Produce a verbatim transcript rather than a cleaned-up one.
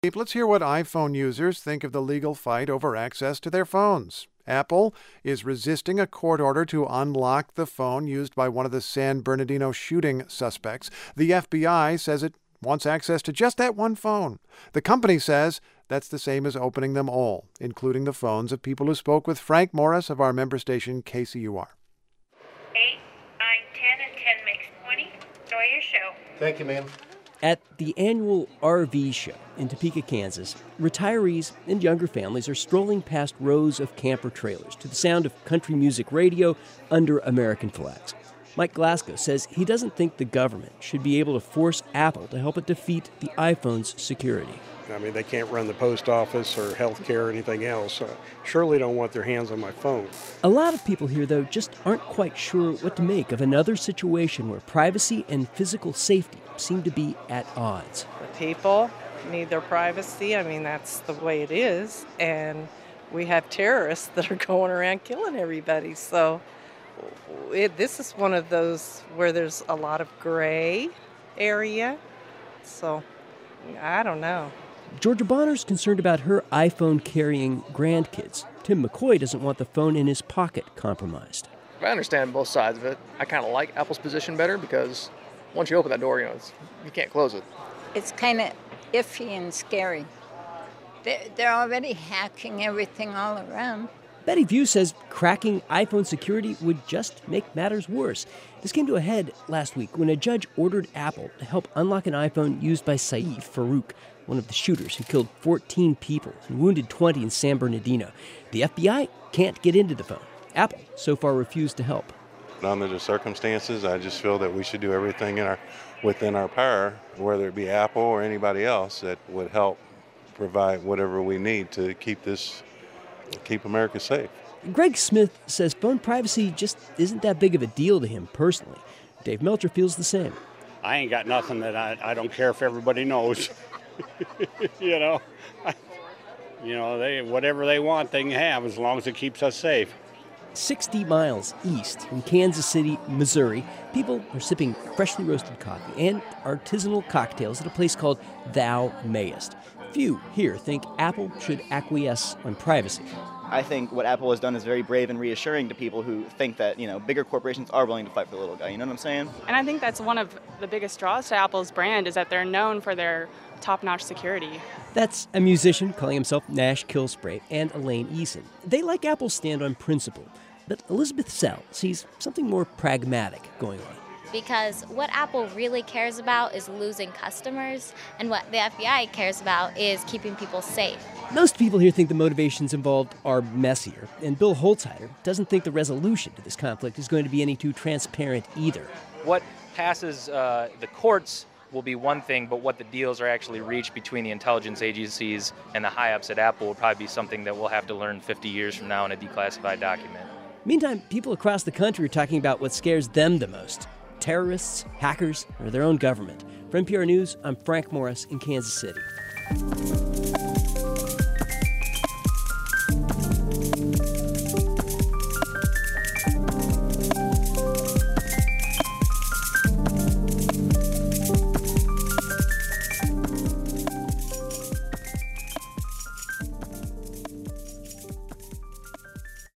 Let's hear what iPhone users think of the legal fight over access to their phones. Apple is resisting a court order to unlock the phone used by one of the San Bernardino shooting suspects. The F B I says it wants access to just that one phone. The company says that's the same as opening them all, including the phones of people who spoke with Frank Morris of our member station K C U R. eight, nine, ten, and ten makes twenty. Enjoy your show. Thank you, ma'am. At the annual R V show in Topeka, Kansas, retirees and younger families are strolling past rows of camper trailers to the sound of country music radio under American flags. Mike Glasgow says he doesn't think the government should be able to force Apple to help it defeat the iPhone's security. I mean, they can't run the post office or health care or anything else, so surely don't want their hands on my phone. A lot of people here, though, just aren't quite sure what to make of another situation where privacy and physical safety seem to be at odds. The people need their privacy. I mean, that's the way it is. And we have terrorists that are going around killing everybody. So it, this is one of those where there's a lot of gray area. So I don't know. Georgia Bonner's concerned about her iPhone-carrying grandkids. Tim McCoy doesn't want the phone in his pocket compromised. I understand both sides of it. I kind of like Apple's position better because once you open that door, you know, it's, you can't close it. It's kind of iffy and scary. They're, they're already hacking everything all around. Betty View says cracking iPhone security would just make matters worse. This came to a head last week when a judge ordered Apple to help unlock an iPhone used by Saif Farouk, one of the shooters who killed fourteen people and wounded twenty in San Bernardino. The F B I can't get into the phone. Apple so far refused to help. Under the circumstances, I just feel that we should do everything in our, within our power, whether it be Apple or anybody else, that would help provide whatever we need to keep this, keep America safe. Greg Smith says phone privacy just isn't that big of a deal to him personally. Dave Melcher feels the same. I ain't got nothing that I, I don't care if everybody knows. you know, I, you know, they whatever they want, they can have as long as it keeps us safe. sixty miles east in Kansas City, Missouri, people are sipping freshly roasted coffee and artisanal cocktails at a place called Thou Mayest. Few here think Apple should acquiesce on privacy. I think what Apple has done is very brave and reassuring to people who think that, you know, bigger corporations are willing to fight for the little guy. You know what I'm saying? And I think that's one of the biggest draws to Apple's brand is that they're known for their top-notch security. That's a musician calling himself Nash Killspray and Elaine Eason. They like Apple's stand on principle, but Elizabeth Sell sees something more pragmatic going on. Because what Apple really cares about is losing customers, and what the F B I cares about is keeping people safe. Most people here think the motivations involved are messier, and Bill Holzheimer doesn't think the resolution to this conflict is going to be any too transparent either. What passes uh, the courts will be one thing, but what the deals are actually reached between the intelligence agencies and the high-ups at Apple will probably be something that we'll have to learn fifty years from now in a declassified document. Meantime, people across the country are talking about what scares them the most. Terrorists, hackers, or their own government. For N P R News, I'm Frank Morris in Kansas City.